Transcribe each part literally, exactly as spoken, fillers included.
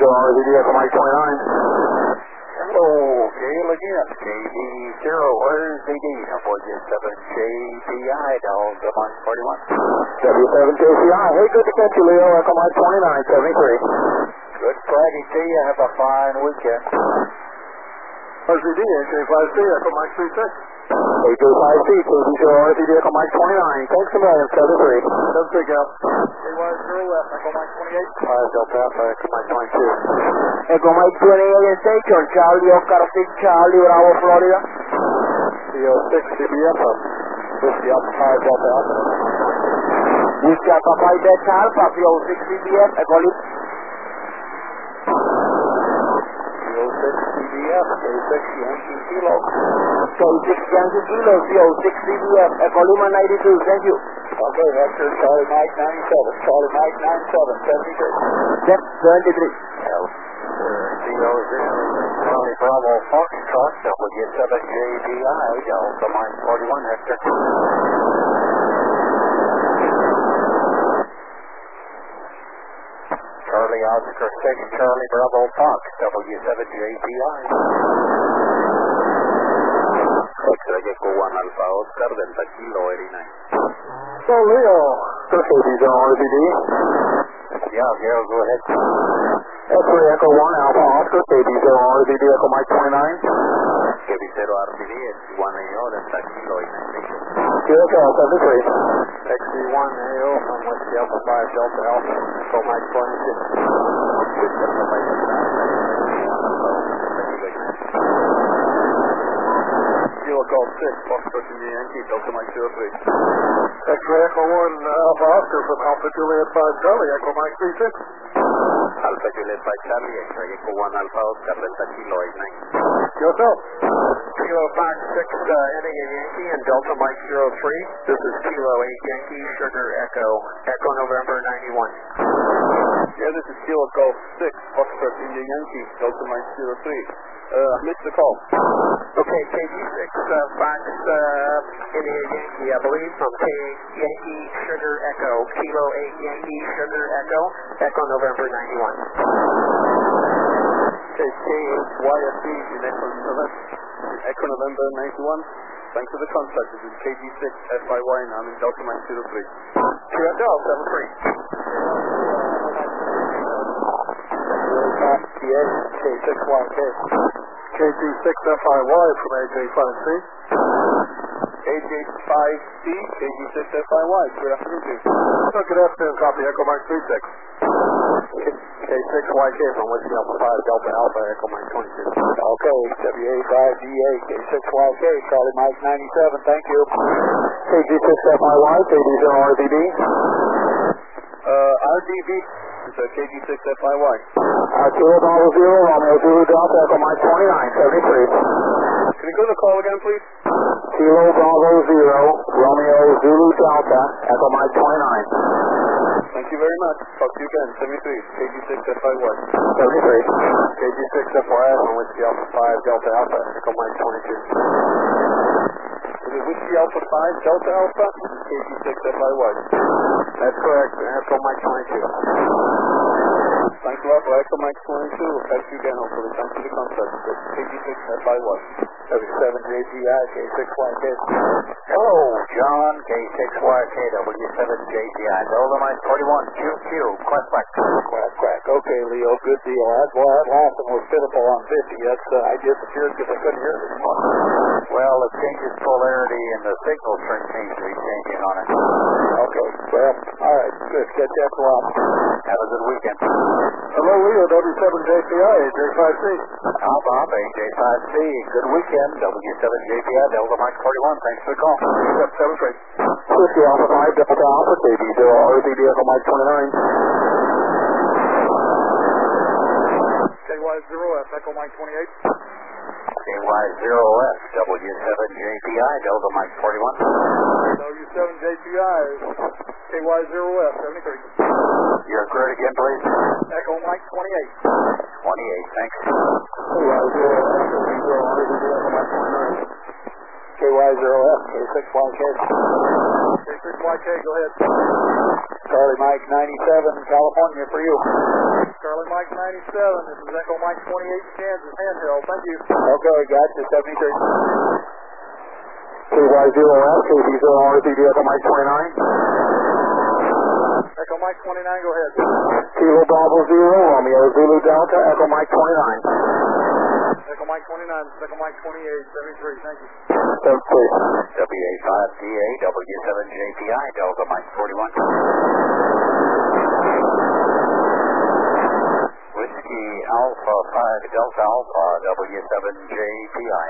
zero R Z D Echo Mike twenty-nine. Hello, Gale again. K D zero R Z D, W seven J P I, Delta Mike forty-one. W seven J P I, hey, good to catch you, Leo, Echo Mike twenty-nine, seventy-three. Good Friday to you. Have a fine weekend. R Z D, A J five C, Echo Mike three six. A J five C, K D zero R Z D Echo Mike twenty-nine. Thanks a million, seventy-three. seven three, Gal. K Y zero F, Echo Mike twenty-eight. five Delta Alpha, Echo Mike twenty-two. Echo Mike twenty-eight station, Charlie Oscar six Charlie, Bravo, Florida. C O six C B F, Whiskey Alpha five Delta Alpha. Whiskey Alpha five Delta Alpha, C O six C B F, Echo Lima. C O six C B F, K six Yankee Kilo. K six Yankee Kilo, C O six C B F, Echo Lima ninety-two, thank you. Okay, Hector, Charlie Mike ninety-seven, Charlie Mike ninety-seven, seventy-three. Yep, seventy-three. L C O zero, Charlie Bravo Foxtrot, W seven J P I, Delta Mike forty-one, Hector. Charlie Oscar six, Charlie Bravo Fox, W seven J P I. Hector Echo one Alpha Oscar, Delta Kilo eighty-nine. So, Leo, this is K D zero R Z D. Yeah, Gale, go ahead. X-ray Echo one Alpha Oscar, K D zero R Z D Echo Mike twenty-nine. K D zero R Z D, X one A O, Delta Kilo eighty-nine. Q X L seventy-three. X D one A O, from Whiskey Alpha five, Delta Alpha, Echo Mike twenty-six. Whiskey Alpha five, Delta Alpha, Kilo Golf six, Foxtrot Yankee, Delta Mike zero three. X-ray Echo one, Alpha Oscar from Alpha Juliet five Charlie, Echo Mike three six. Alpha Juliet five Charlie, X-ray Echo one Alpha Oscar, Delta Kilo eighty-nine. Yourself. Kilo Fox six, uh, N A Yankee, and Delta Mike zero three. This is Kilo eight Yankee, Sugar Echo, Echo November ninety-one. Yeah, this is Kilo Golf six, Foxtrot India Yankee, Delta Mike zero three. Uh, missed the call. Okay, K G six, uh, Fox, uh, India Yankee, I believe, from K Yankee, Sugar Echo, Kilo eight Yankee, Sugar Echo, Echo November ninety-one. Okay, K H Y S D in Echo November, Echo November ninety-one. Thanks for the contact. This is K G six F I Y, and I'm in Delta Mike zero three. Q X L seven three. K six Y K. K G six F I Y from A J five C. A J five C, K G six F I Y. Good afternoon, Chief. Oh, good afternoon, copy Echo Mike three six. K six Y K from Whiskey Alpha five, Delta Alpha, Echo Mike twenty-two. Okay, W A five D A, K six Y K, Charlie Mike ninety-seven, thank you. K G six F I Y, K D zero R Z D. Uh, R D B is a K G six F I Y. Uh, Kilo Bravo zero, Romeo Zulu Delta Echo Mike twenty-nine, seventy-three. Can you go to the call again, please? Kilo Bravo zero, Romeo Zulu Delta Echo Mike twenty-nine. Thank you very much. Talk to you again. seventy-three, K G six F I Y. seventy-three. K G six F Y I from Whiskey Alpha five, Delta Alpha, Echo Mike twenty-two. Is it Whiskey Alpha five, Delta Alpha? K G six F I Y. That's correct, Echo Mike twenty-two. Thanks a lot for Echo Mike twenty-two. We'll catch you again, hopefully. Thanks for the contact. K G six F I Y. W seven J P I, K six Y K. Hello, John, K six Y K, W seven J P I, Delta Mike forty-one, Q Q, quack, quack. Quack, quack. Okay, Leo, good deal. That, boy, that last one was pitiful on fifty. That's, uh, I disappeared because I couldn't hear this one. Well, it changes polarity and the signal strength seems to be changing on it. Okay, well, all right, good. Catch you after a while. Have a good weekend. Hello, Leo, W seven J P I, A J five C. Hi, Bob, A J five C. Good weekend, W seven J P I, Delta Mike forty-one. Thanks for the call. Yep, seven three. Whiskey Alpha five, Delta Alpha, K D zero R Z D Echo Mike twenty-nine. K Y zero F, Echo Mike twenty-eight. K Y zero F, W seven J P I, Delta Mike forty-one. W seven J P I, K Y zero F, seventy-three. Your credit again, please. Echo Mike twenty-eight. twenty-eight, thanks. K Y zero F, K D zero R Z D Echo Mike twenty-nine. K Y zero F, K six Y K. K six Y K, go ahead. Charlie Mike ninety-seven, California for you. Charlie Mike ninety-seven, this is Echo Mike twenty-eight, Kansas, handheld, thank you. Okay, gotcha, seventy-three. K Y zero F, K B zero R P D, Echo Mike twenty-nine. Echo Mike twenty-nine, go ahead. Kilo Bravo Zero, Romeo Zulu Delta, Echo Mike twenty-nine. Echo Mike twenty-nine, this is Echo Mike twenty-eight, seventy-three, thank you. seventy-three. W A five D A, W seven J P I, Delta Mike forty-one. Whiskey Alpha five, Delta Alpha, W seven J P I.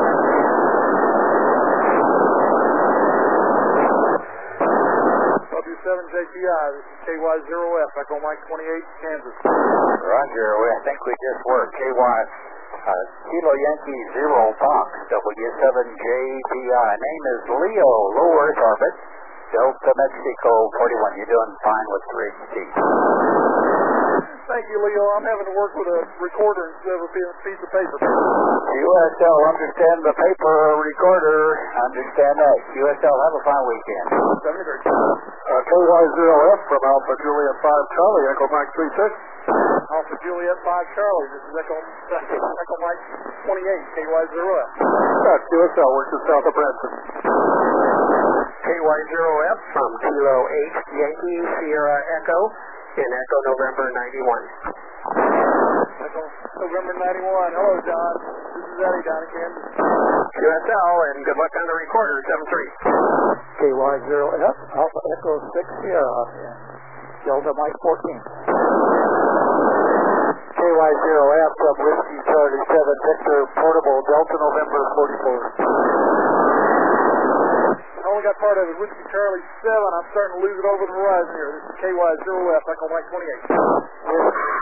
W seven J P I, this is K Y zero F, Echo Mike twenty-eight, Kansas. Roger, we, I think we just worked. K Y uh, Kilo Yankee Zero Fox, W seven J P I. Name is Leo, low Earth orbit, Delta Mexico forty-one. You're doing fine with three H T. Thank you, Leo. I'm having to work with a recorder instead of a piece of paper. U S L, understand the paper recorder. Understand that. U S L, have a fine weekend. seventy-three. Uh, K Y zero F from Alpha Juliet five Charlie, Echo Mike three six. Alpha Juliet five Charlie, this is Echo, Echo Mike twenty-eight, K Y zero F. That's U S L, we're just south of Branson. K Y zero F from Kilo eight Yankee Sierra Echo in Echo November ninety-one. Echo November ninety-one. Hello, John. This is Eddie down in Kansas. U S L, and good luck on the recorder, seven three. K Y zero F, Alpha Echo six Sierra, Delta Mike fourteen. K Y zero F from Whiskey Charlie seven Victor Portable Delta November forty-four. I only got part of it. Whiskey Charlie seven. I'm starting to lose it over the horizon here. This is K Y zero F, Echo Mike twenty-eight.